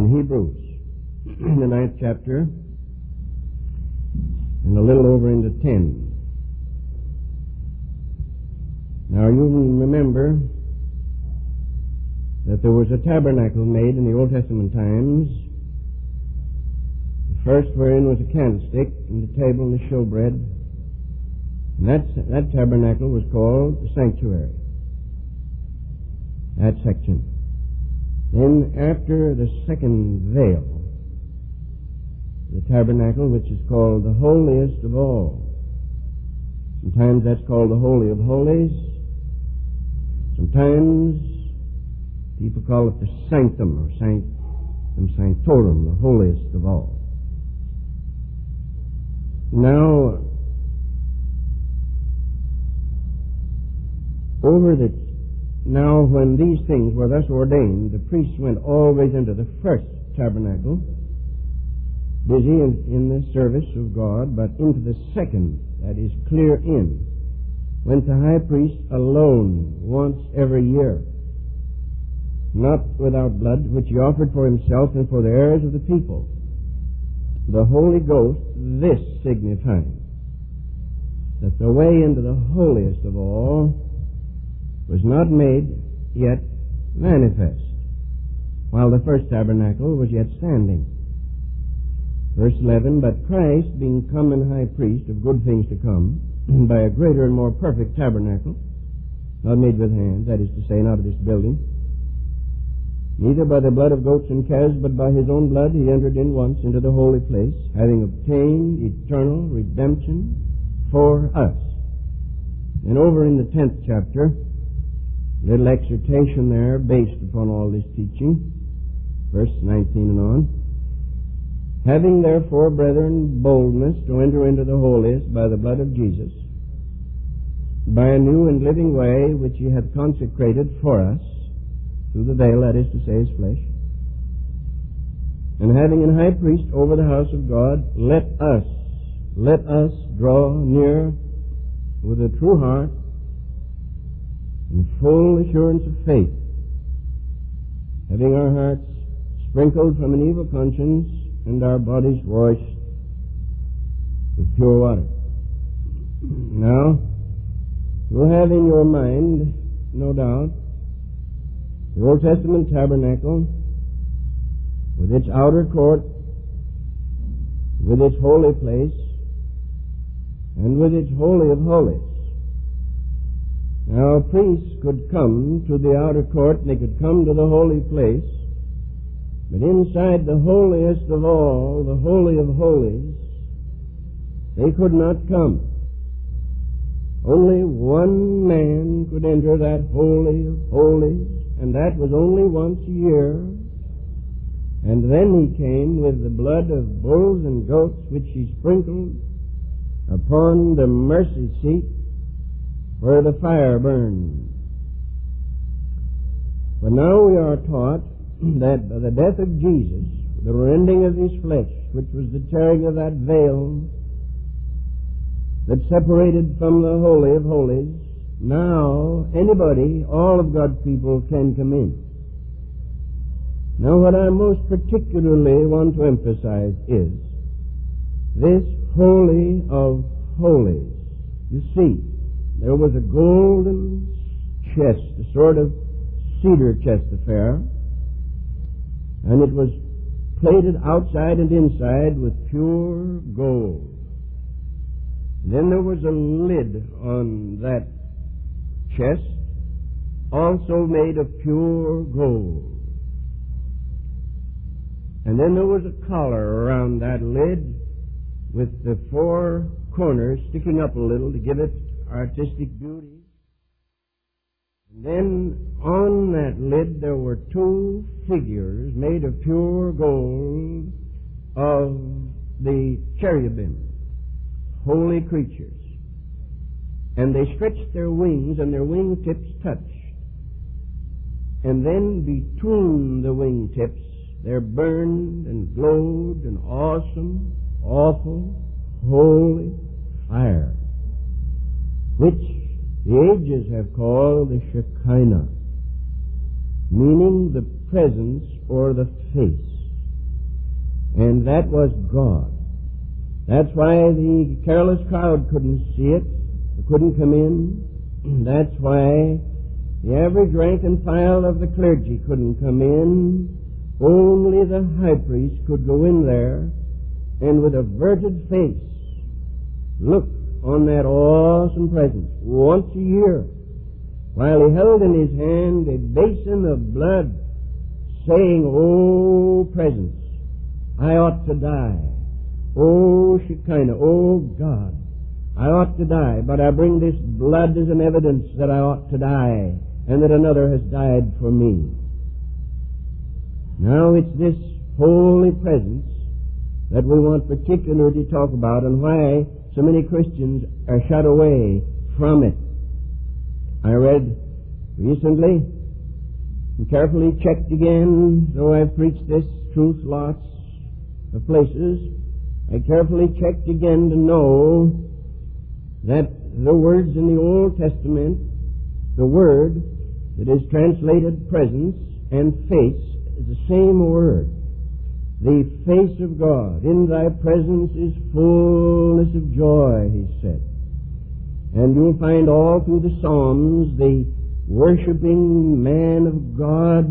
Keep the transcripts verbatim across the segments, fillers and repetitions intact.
in Hebrews, in the ninth chapter, and a little over into ten. Now you remember that there was a tabernacle made in the Old Testament times, the first wherein was a candlestick and the table and the showbread, and that, that tabernacle was called the sanctuary, that section. Then after the second veil, the tabernacle which is called the holiest of all. Sometimes that's called the Holy of Holies. Sometimes people call it the sanctum or sanctum sanctorum, the holiest of all. Now, over the now when these things were thus ordained, the priests went always into the first tabernacle, busy in, in the service of God, but into the second, that is clear in, went the high priest alone once every year, not without blood, which he offered for himself and for the heirs of the people. The Holy Ghost, this signifying that the way into the holiest of all was not made yet manifest, while the first tabernacle was yet standing. Verse eleven, but Christ, being come and high priest of good things to come, by a greater and more perfect tabernacle, not made with hands, that is to say, not of this building, neither by the blood of goats and calves, but by his own blood he entered in once into the holy place, having obtained eternal redemption for us. And over in the tenth chapter, little exhortation there based upon all this teaching, verse nineteen and on. Having therefore, brethren, boldness to enter into the holiest by the blood of Jesus, by a new and living way which he hath consecrated for us, through the veil, that is to say, his flesh, and having an high priest over the house of God, let us, let us draw near with a true heart, in full assurance of faith, having our hearts sprinkled from an evil conscience and our bodies washed with pure water. Now, you'll have in your mind, no doubt, the Old Testament tabernacle with its outer court, with its holy place, and with its holy of holies. Now, priests could come to the outer court, and they could come to the holy place, but inside the holiest of all, the holy of holies, they could not come. Only one man could enter that holy of holies, and that was only once a year. And then he came with the blood of bulls and goats, which he sprinkled upon the mercy seat where the fire burned. But now we are taught that by the death of Jesus, the rending of his flesh, which was the tearing of that veil that separated from the Holy of Holies, now anybody, all of God's people, can come in. Now what I most particularly want to emphasize is this Holy of Holies. You see, there was a golden chest, a sort of cedar chest affair, and it was plated outside and inside with pure gold. Then there was a lid on that chest, also made of pure gold. And then there was a collar around that lid with the four corners sticking up a little to give it artistic beauty. And then on that lid there were two figures made of pure gold of the cherubim, holy creatures. And they stretched their wings, and their wingtips touched. And then between the wingtips there burned and glowed an awesome, awful, holy fire, which the ages have called the Shekinah, meaning the presence or the face And that was God. That's why the careless crowd couldn't see it, couldn't come in. That's why the average rank and file of the clergy couldn't come in. Only the high priest could go in there and with averted face look on that awesome presence once a year while he held in his hand a basin of blood, saying, "Oh, presence, I ought to die. Oh, Shekinah, oh, God, I ought to die, but I bring this blood as an evidence that I ought to die and that another has died for me." Now it's this holy presence that we want particularly to talk about and why so many Christians are shut away from it. I read recently and carefully checked again, though I've preached this truth lots of places, I carefully checked again to know that the words in the Old Testament, the word that is translated presence and face, is the same word. The face of God. In thy presence is fullness of joy, he said. And you'll find all through the Psalms the worshiping man of God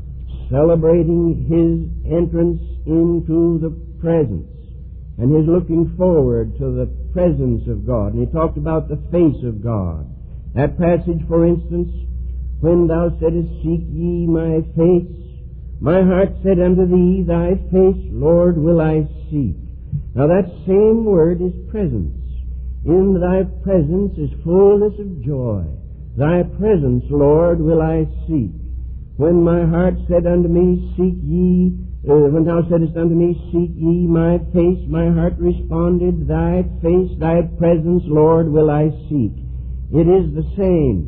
celebrating his entrance into the presence and his looking forward to the presence of God. And he talked about the face of God. That passage, for instance, when thou saidest, "Seek ye my face," my heart said unto thee, "Thy face, Lord, will I seek." Now that same word is presence. In thy presence is fullness of joy. Thy presence, Lord, will I seek. When my heart said unto me, "Seek ye," uh, when thou saidest unto me, "Seek ye my face," my heart responded, "Thy face, thy presence, Lord, will I seek." It is the same.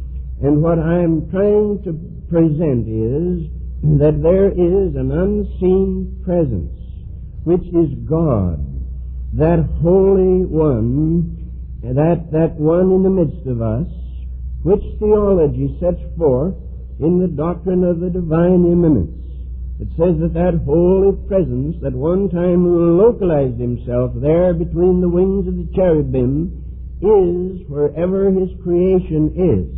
And what I'm trying to present is that there is an unseen presence, which is God, that Holy One, that, that one in the midst of us, which theology sets forth in the doctrine of the divine immanence. It says that that holy presence that one time localized himself there between the wings of the cherubim is wherever his creation is.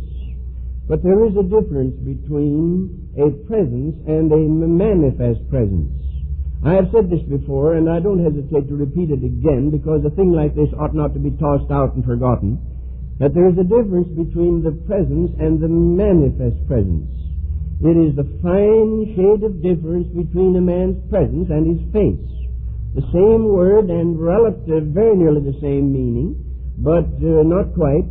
But there is a difference between a presence and a manifest presence. I have said this before, and I don't hesitate to repeat it again, because a thing like this ought not to be tossed out and forgotten, that there is a difference between the presence and the manifest presence. It is the fine shade of difference between a man's presence and his face. The same word and relative, very nearly the same meaning, but uh, not quite.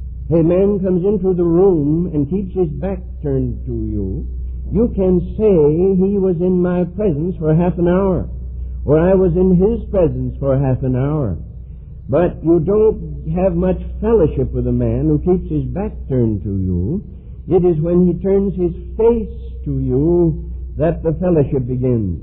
A man comes into the room and keeps his back turned to you. You can say, "He was in my presence for half an hour," or "I was in his presence for half an hour." But you don't have much fellowship with a man who keeps his back turned to you. It is when he turns his face to you that the fellowship begins.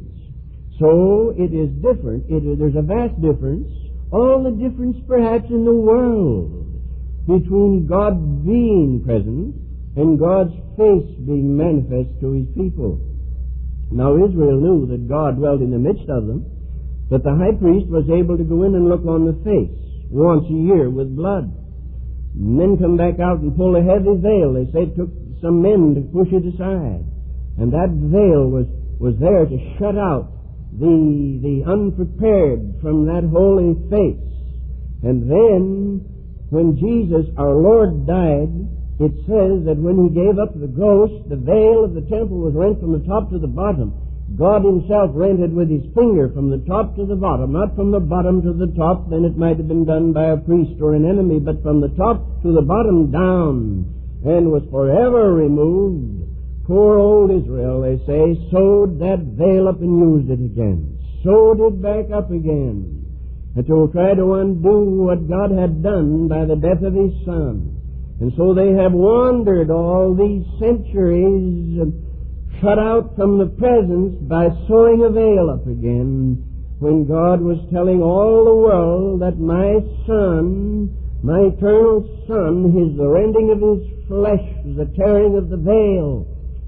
So it is different. It is, there's a vast difference, all the difference perhaps in the world, between God being present and God's face being manifest to his people. Now Israel knew that God dwelt in the midst of them, that the high priest was able to go in and look on the face once a year with blood, and then come back out and pull a heavy veil. They say it took some men to push it aside, and that veil was, was there to shut out the, the unprepared from that holy face. And then when Jesus, our Lord, died, it says that when he gave up the ghost, the veil of the temple was rent from the top to the bottom. God himself rent it with his finger from the top to the bottom, not from the bottom to the top, then it might have been done by a priest or an enemy, but from the top to the bottom down, and was forever removed. Poor old Israel, they say, sewed that veil up and used it again, sewed it back up again, and to try to undo what God had done by the death of his Son. And so they have wandered all these centuries, shut out from the presence by sewing a veil up again, when God was telling all the world that my Son, my eternal Son, his the rending of his flesh, the tearing of the veil,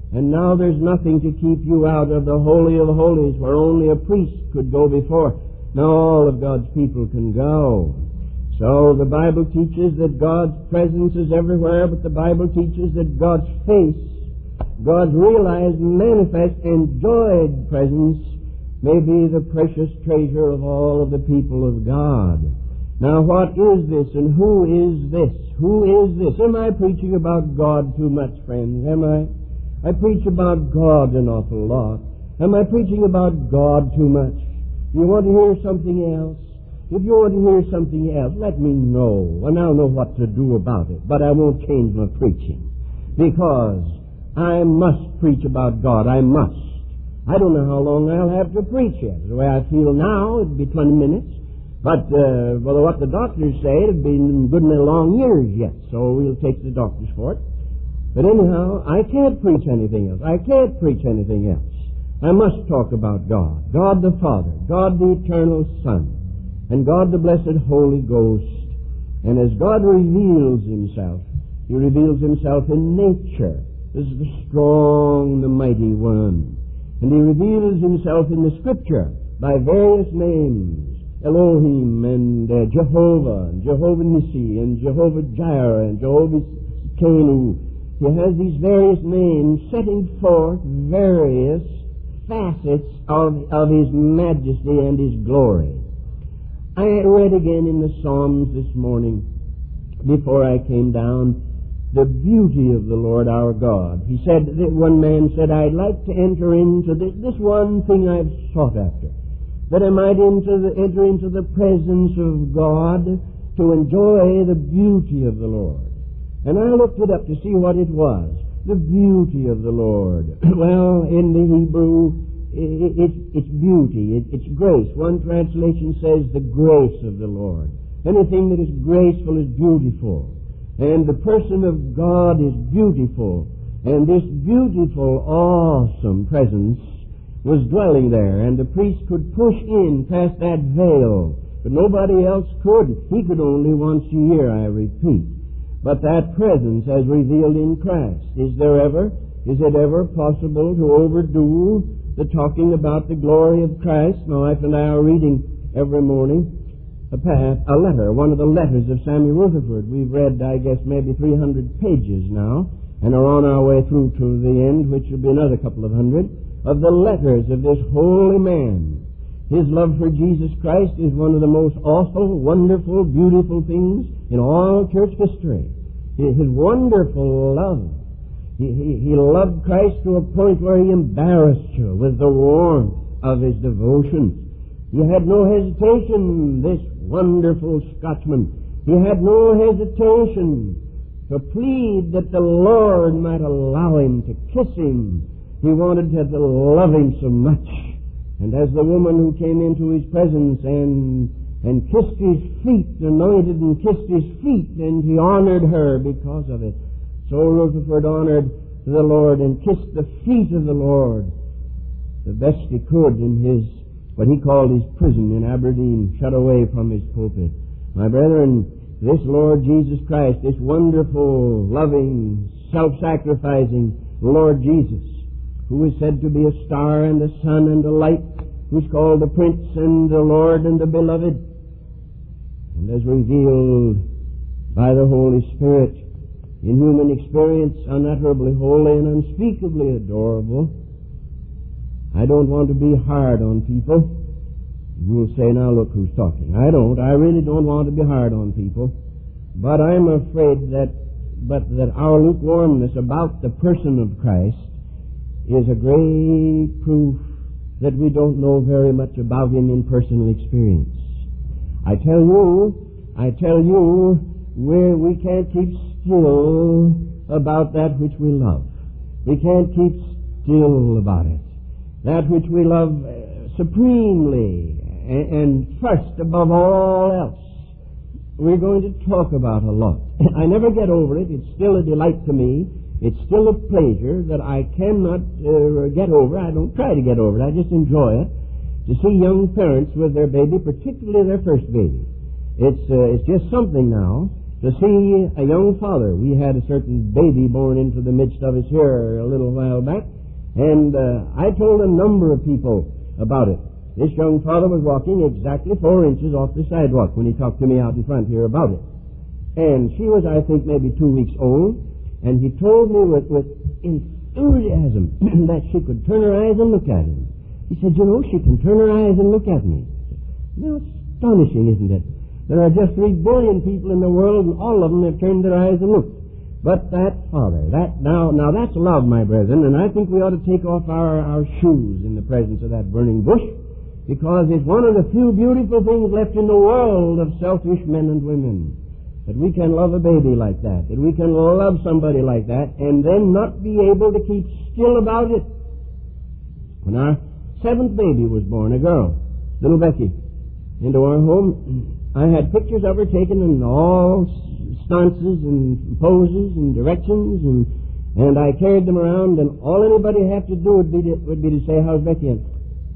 And now there's nothing to keep you out of the Holy of Holies, where only a priest could go before. Now all of God's people can go. So the Bible teaches that God's presence is everywhere, but the Bible teaches that God's face, God's realized, manifest, enjoyed presence may be the precious treasure of all of the people of God. Now what is this and who is this? Who is this? Am I preaching about God too much, friends? Am I? I preach about God an awful lot. Am I preaching about God too much? You want to hear something else? If you want to hear something else, let me know, and I'll know what to do about it. But I won't change my preaching, because I must preach about God. I must. I don't know how long I'll have to preach yet. The way I feel now, it'd be twenty minutes. But uh, well, what the doctors say, it'd be good many long years yet. So we'll take the doctors for it. But anyhow, I can't preach anything else. I can't preach anything else. I must talk about God. God the Father. God the Eternal Son. And God the Blessed Holy Ghost. And as God reveals Himself, He reveals Himself in nature. This is the strong, the mighty one. And He reveals Himself in the Scripture by various names. Elohim and uh, Jehovah, and Jehovah Nissi, and Jehovah Jireh, and Jehovah Kanu. He has these various names setting forth various facets of, of His majesty and His glory. I read again in the Psalms this morning, before I came down, the beauty of the Lord our God. He said, that one man said, I'd like to enter into this, this one thing I've sought after, that I might into the, enter into the presence of God to enjoy the beauty of the Lord. And I looked it up to see what it was, the beauty of the Lord. Well, in the Hebrew, it, it, it's beauty, it, it's grace. One translation says the grace of the Lord. Anything that is graceful is beautiful. And the person of God is beautiful. And this beautiful, awesome presence was dwelling there. And the priest could push in past that veil. But nobody else could. He could only once a year, I repeat. But that presence as revealed in Christ, is there ever, is it ever possible to overdo the talking about the glory of Christ? My wife and I are reading every morning a, path, a letter, one of the letters of Samuel Rutherford. We've read, I guess, maybe three hundred pages now, and are on our way through to the end, which will be another couple of hundred, of the letters of this holy man. His love for Jesus Christ is one of the most awful, wonderful, beautiful things in all church history. His wonderful love. He, he, he loved Christ to a point where he embarrassed you with the warmth of his devotion. He had no hesitation, this wonderful Scotchman. He had no hesitation to plead that the Lord might allow him to kiss him. He wanted to love him so much. And as the woman who came into his presence and and kissed his feet, anointed and kissed his feet, and he honored her because of it, so Rutherford honored the Lord and kissed the feet of the Lord the best he could in his, what he called his prison in Aberdeen, shut away from his pulpit. My brethren, this Lord Jesus Christ, this wonderful, loving, self-sacrificing Lord Jesus, who is said to be a star and a sun and a light, who's called the Prince and the Lord and the Beloved, and as revealed by the Holy Spirit in human experience, unutterably holy and unspeakably adorable. I don't want to be hard on people. You'll say, now look who's talking. I don't. I really don't want to be hard on people. But I'm afraid that, but that our lukewarmness about the person of Christ is a great proof that we don't know very much about him in personal experience. I tell you, I tell you, where we can't keep still about that which we love. We can't keep still about it. That which we love supremely and, and first above all else. We're going to talk about a lot. I never get over it. It's still a delight to me. It's still a pleasure that I cannot uh, get over. I don't try to get over it. I just enjoy it. To see young parents with their baby, particularly their first baby. It's uh, it's just something now. to see a young father. We had a certain baby born into the midst of us here a little while back, and uh, I told a number of people about it. This young father was walking exactly four inches off the sidewalk when he talked to me out in front here about it. And she was, I think, maybe two weeks old, and he told me with, with enthusiasm that she could turn her eyes and look at him. He said, you know, she can turn her eyes and look at me. Now, astonishing, isn't it? There are just three billion people in the world, and all of them have turned their eyes and looked. But that father, that now, now that's love, my brethren, and I think we ought to take off our, our shoes in the presence of that burning bush, because it's one of the few beautiful things left in the world of selfish men and women, that we can love a baby like that, that we can love somebody like that, and then not be able to keep still about it. When our seventh baby was born, a girl, little Becky, into our home, I had pictures of her taken in all stances and poses and directions, and and I carried them around, and all anybody had to do would be to, would be to say, how's Becky? And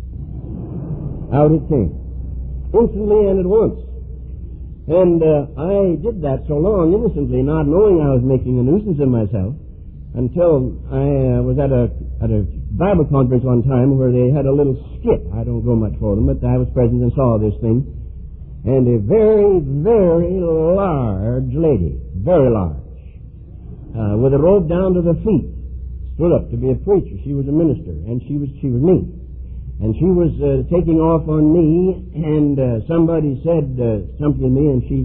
out it came, instantly and at once. And uh, I did that so long, innocently, not knowing I was making a nuisance of myself, until I uh, was at a at a Bible conference one time where they had a little skit. I don't go much for them, but I was present and saw this thing. And a very, very large lady, very large, uh, with a robe down to the feet, stood up to be a preacher. She was a minister, and she was she was me. And she was uh, taking off on me, and uh, somebody said uh, something to me, and she,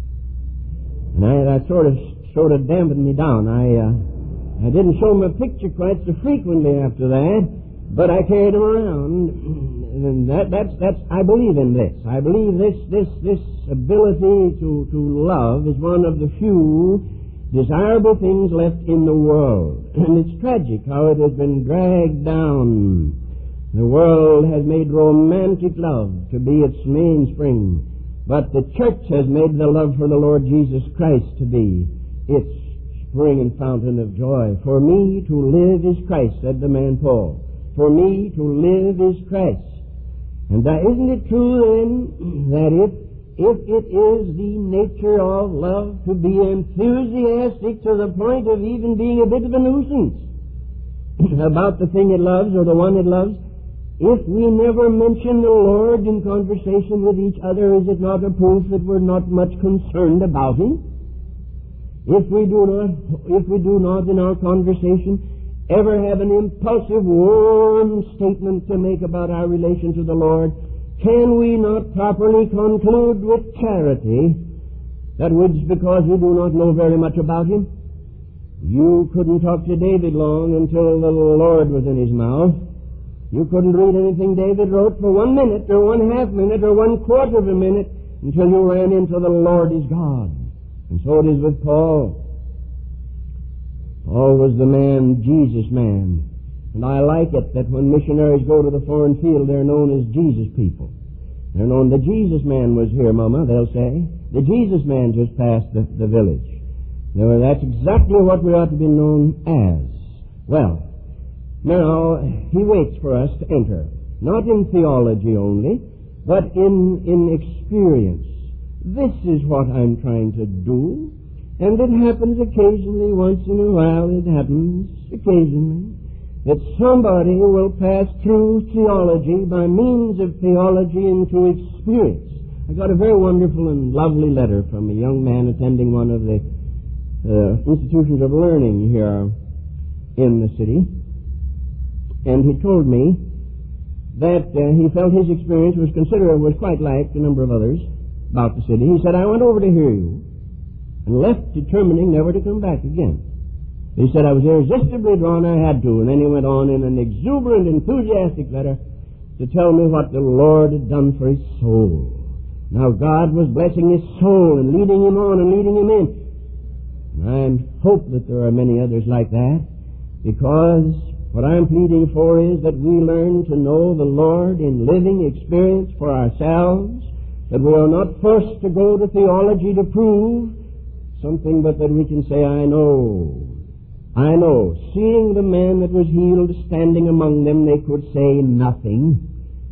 and I, that sort of sort of dampened me down. I uh, I didn't show my picture quite so frequently after that, but I carried them around. And that, that's that's I believe in this. I believe this this this ability to to love is one of the few desirable things left in the world, and it's tragic how it has been dragged down. The world has made romantic love to be its mainspring, but the church has made the love for the Lord Jesus Christ to be its spring and fountain of joy. For me to live is Christ, said the man Paul. For me to live is Christ. And uh, isn't it true then that if if it is the nature of love to be enthusiastic to the point of even being a bit of a nuisance about the thing it loves or the one it loves, if we never mention the Lord in conversation with each other, is it not a proof that we're not much concerned about Him? If we do not, if we do not in our conversation ever have an impulsive, warm statement to make about our relation to the Lord, can we not properly conclude with charity that it's because we do not know very much about Him? You couldn't talk to David long until the Lord was in his mouth. You couldn't read anything David wrote for one minute or one half minute or one quarter of a minute until you ran into the Lord is God. And so it is with Paul. Paul was the man, Jesus man. And I like it that when missionaries go to the foreign field, they're known as Jesus people. They're known, the Jesus man was here, Mama, they'll say. The Jesus man just passed the, the village. Now, that's exactly what we ought to be known as. Well, now, he waits for us to enter, not in theology only, but in, in experience. This is what I'm trying to do. And it happens occasionally, once in a while, it happens occasionally, that somebody will pass through theology by means of theology into experience. I got a very wonderful and lovely letter from a young man attending one of the uh, institutions of learning here in the city. And he told me that uh, he felt his experience was considerable, was quite like a number of others about the city. He said, I went over to hear you, and left determining never to come back again. He said, I was irresistibly drawn, I had to. And then he went on in an exuberant, enthusiastic letter to tell me what the Lord had done for his soul. Now God was blessing his soul and leading him on and leading him in. And I hope that there are many others like that, because what I'm pleading for is that we learn to know the Lord in living experience for ourselves, that we are not forced to go to theology to prove something, but that we can say, I know, I know. Seeing the man that was healed standing among them, they could say nothing.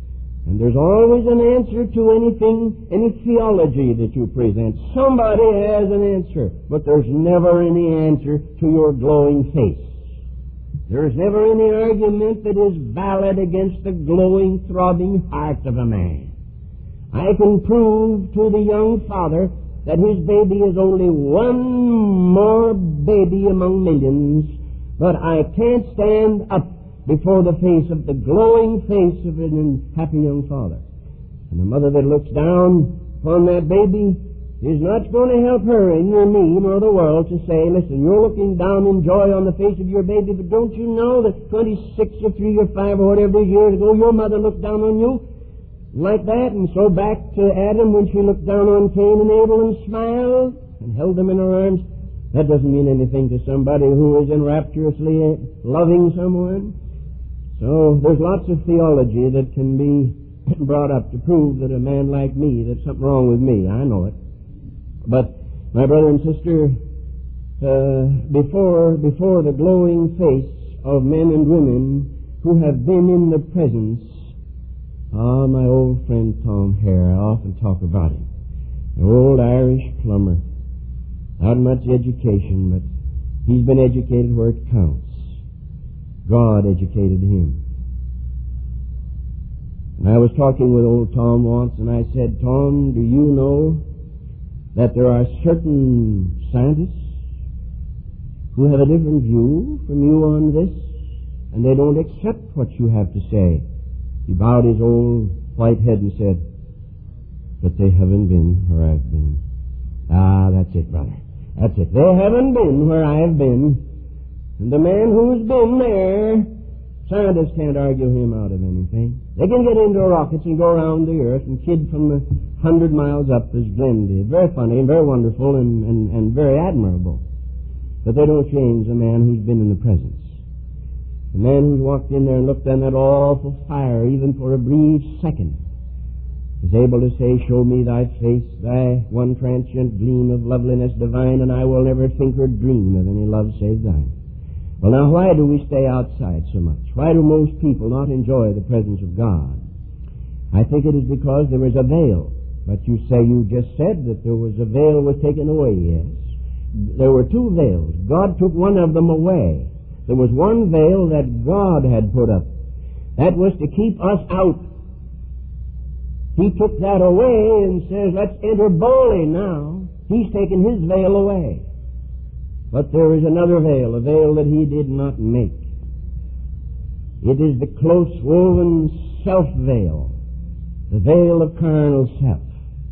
And there's always an answer to anything, any theology that you present. Somebody has an answer, but there's never any answer to your glowing face. There's never any argument that is valid against the glowing, throbbing heart of a man. I can prove to the young father that his baby is only one more baby among millions, but I can't stand up before the face of the glowing face of an happy young father. And the mother that looks down upon that baby is not going to help her and nor me nor the world to say, listen, you're looking down in joy on the face of your baby, but don't you know that twenty-six or three or five or whatever years ago your mother looked down on you like that? And so back to Adam when she looked down on Cain and Abel and smiled and held them in her arms. That doesn't mean anything to somebody who is enrapturously loving someone. So there's lots of theology that can be brought up to prove that a man like me, there's something wrong with me. I know it. But my brother and sister, uh, before before the glowing face of men and women who have been in the presence, ah, my old friend Tom Hare, I often talk about him, an old Irish plumber, not much education, but he's been educated where it counts. God educated him. And I was talking with old Tom once, and I said, Tom, do you know that there are certain scientists who have a different view from you on this, and they don't accept what you have to say? He bowed his old white head and said, but they haven't been where I've been. Ah, that's it, brother. That's it. They haven't been where I've been. And the man who's been there, scientists can't argue him out of anything. They can get into rockets and go around the earth, and kid from a hundred miles up as Glenn did. Very funny and very wonderful and, and, and very admirable. But they don't change the man who's been in the presence. The man who's walked in there and looked on that awful fire, even for a brief second, is able to say, show me thy face, thy one transient gleam of loveliness divine, and I will never think or dream of any love save thine. Well, now, why do we stay outside so much? Why do most people not enjoy the presence of God? I think it is because there is a veil. But you say, you just said that there was a veil was taken away, yes. There were two veils. God took one of them away. There was one veil that God had put up. That was to keep us out. He took that away and says, let's enter boldly now. He's taken his veil away. But there is another veil, a veil that he did not make. It is the close-woven self-veil, the veil of carnal self.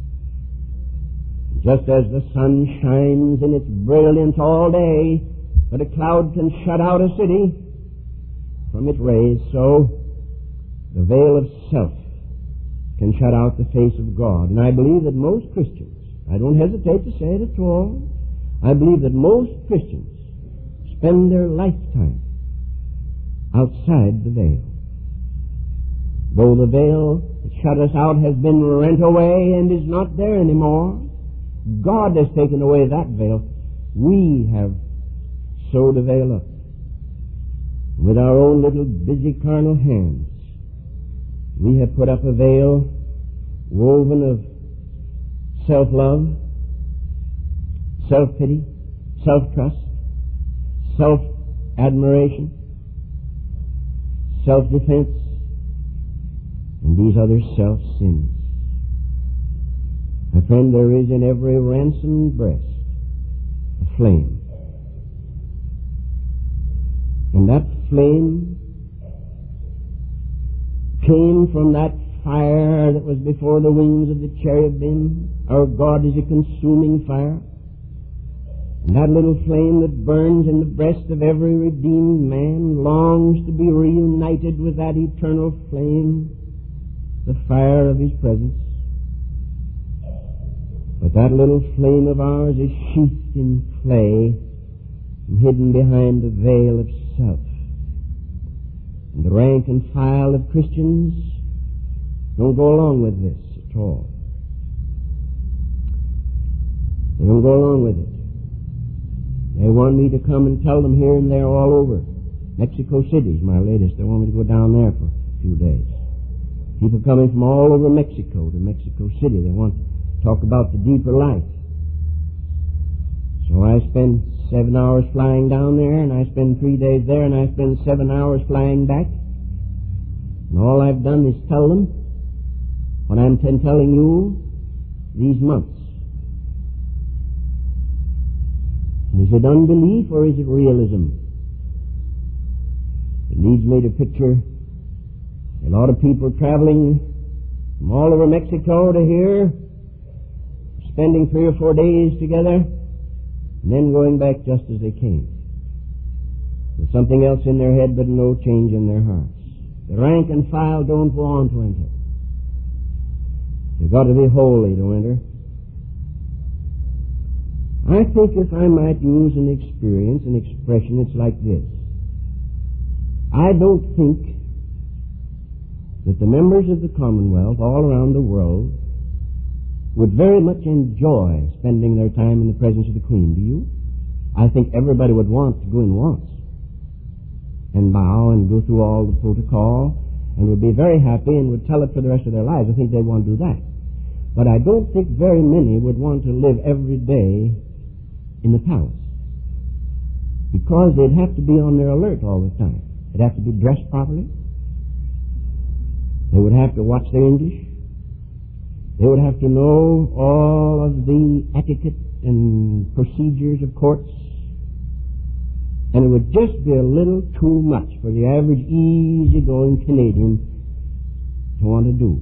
Just as the sun shines in its brilliance all day, but a cloud can shut out a city from its rays, so the veil of self can shut out the face of God. And I believe that most Christians, I don't hesitate to say it at all, I believe that most Christians spend their lifetime outside the veil. Though the veil that shut us out has been rent away and is not there anymore, God has taken away that veil. We have sewed a veil up with our own little busy carnal hands. We have put up a veil woven of self-love, self-pity, self-trust, self-admiration, self-defense, and these other self-sins. My friend, there is in every ransomed breast a flame. And that flame came from that fire that was before the wings of the cherubim. Our God is a consuming fire. And that little flame that burns in the breast of every redeemed man longs to be reunited with that eternal flame, the fire of his presence. But that little flame of ours is sheathed in clay and hidden behind the veil of self. And the rank and file of Christians don't go along with this at all. They don't go along with it. They want me to come and tell them here and there all over. Mexico City is my latest. They want me to go down there for a few days. People coming from all over Mexico to Mexico City. They want to talk about the deeper life. So I spend seven hours flying down there, and I spend three days there, and I spend seven hours flying back. And all I've done is tell them what I'm t- telling you these months. And is it unbelief or is it realism? It leads me to picture a lot of people traveling from all over Mexico to here, spending three or four days together, and then going back just as they came, with something else in their head but no change in their hearts. The rank and file don't go on to enter. You've got to be holy to enter. I think if I might use an experience, an expression, it's like this. I don't think that the members of the Commonwealth all around the world would very much enjoy spending their time in the presence of the Queen. Do you? I think everybody would want to go in once and bow and go through all the protocol and would be very happy and would tell it for the rest of their lives. I think they'd want to do that. But I don't think very many would want to live every day in the palace, because they'd have to be on their alert all the time. They'd have to be dressed properly. They would have to watch their English. They would have to know all of the etiquette and procedures of courts. And it would just be a little too much for the average easy-going Canadian to want to do.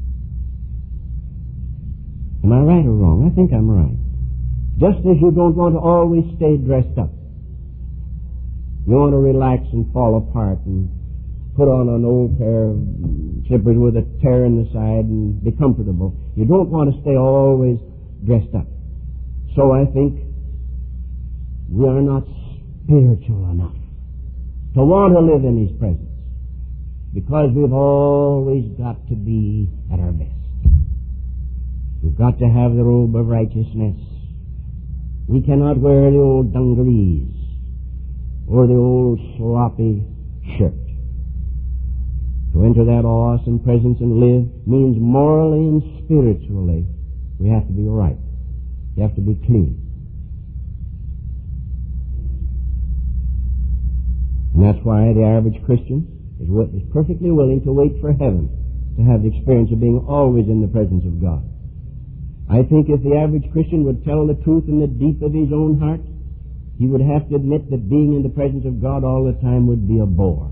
Am I right or wrong? I think I'm right. Just as you don't want to always stay dressed up. You want to relax and fall apart and put on an old pair of slippers with a tear in the side and be comfortable. You don't want to stay always dressed up. So I think we are not spiritual enough to want to live in His presence, because we've always got to be at our best. We've got to have the robe of righteousness. We cannot wear the old dungarees or the old sloppy shirt. To enter that awesome presence and live means morally and spiritually we have to be right. You have to be clean. And that's why the average Christian is, is perfectly willing to wait for heaven to have the experience of being always in the presence of God. I think if the average Christian would tell the truth in the deep of his own heart, he would have to admit that being in the presence of God all the time would be a bore.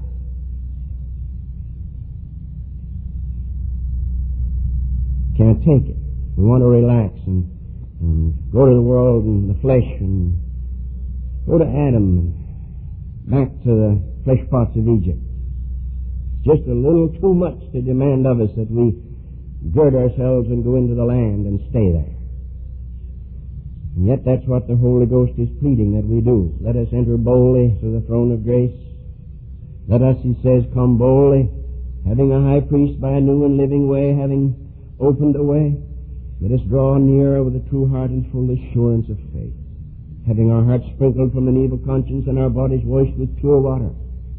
Can't take it. We want to relax and, and go to the world and the flesh and go to Adam and back to the flesh pots of Egypt. It's just a little too much to demand of us that we gird ourselves and go into the land and stay there. And yet that's what the Holy Ghost is pleading that we do. Let us enter boldly to the throne of grace. Let us, He says, come boldly, having a high priest by a new and living way, having opened a way. Let us draw nearer with a true heart and full assurance of faith, having our hearts sprinkled from an evil conscience and our bodies washed with pure water.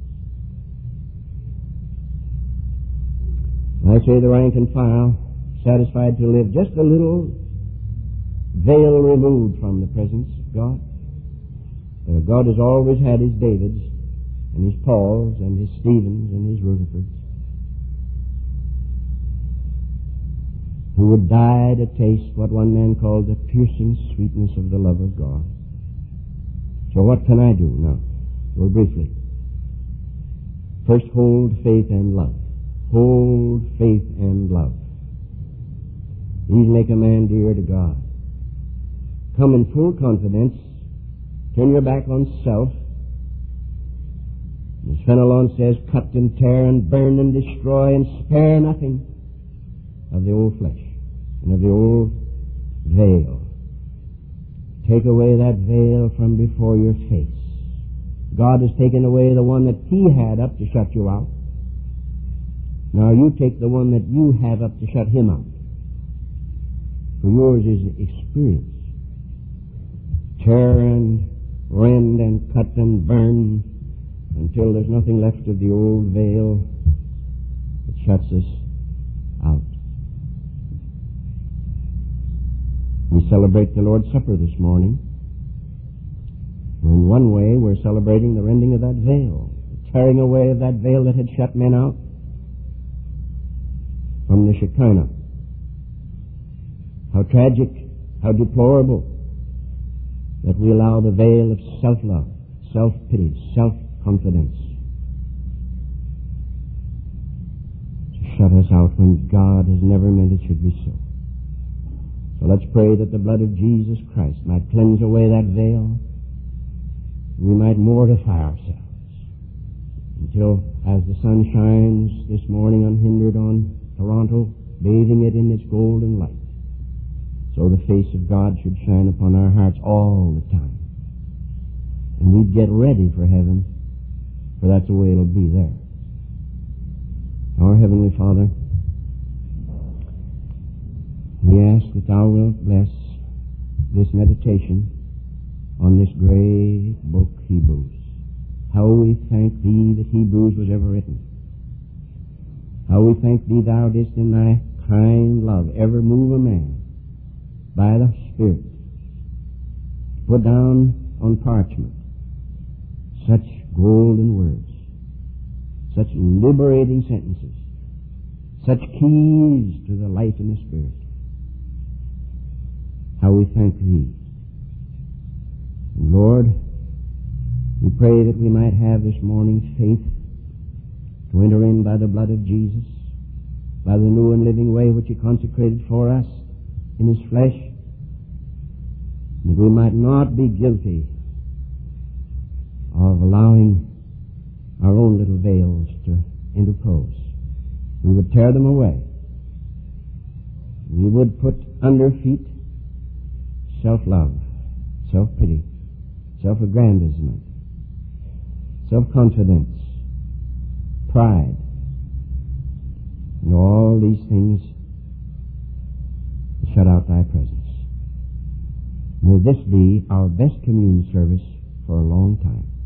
I say the rank and file, satisfied to live just a little veil removed from the presence of God. For God has always had His Davids and His Pauls and His Stephens and His Rutherfords, who would die to taste what one man called the piercing sweetness of the love of God. So what can I do now? Well, briefly. First, hold faith and love. Hold faith and love. These make a man dear to God. Come in full confidence. Turn your back on self. As Fenelon says, cut and tear and burn and destroy and spare nothing of the old flesh and of the old veil. Take away that veil from before your face. God has taken away the one that He had up to shut you out. Now you take the one that you have up to shut Him out. For yours is experience. Tear and rend and cut and burn until there's nothing left of the old veil that shuts us celebrate the Lord's Supper this morning. In one way, we're celebrating the rending of that veil, the tearing away of that veil that had shut men out from the Shekinah. How tragic, how deplorable that we allow the veil of self-love, self-pity, self-confidence to shut us out when God has never meant it should be so. So let's pray that the blood of Jesus Christ might cleanse away that veil. We might mortify ourselves until, as the sun shines this morning unhindered on Toronto, bathing it in its golden light, so the face of God should shine upon our hearts all the time. And we'd get ready for heaven, for that's the way it'll be there. Our Heavenly Father, we ask that Thou wilt bless this meditation on this great book, Hebrews. How we thank Thee that Hebrews was ever written. How we thank Thee Thou didst in Thy kind love ever move a man by the Spirit, put down on parchment such golden words, such liberating sentences, such keys to the life in the Spirit. How we thank Thee. And Lord, we pray that we might have this morning faith to enter in by the blood of Jesus, by the new and living way which He consecrated for us in His flesh, that we might not be guilty of allowing our own little veils to interpose. We would tear them away. We would put under feet self-love, self-pity, self-aggrandizement, self-confidence, pride, and all these things shut out Thy presence. May this be our best communion service for a long time.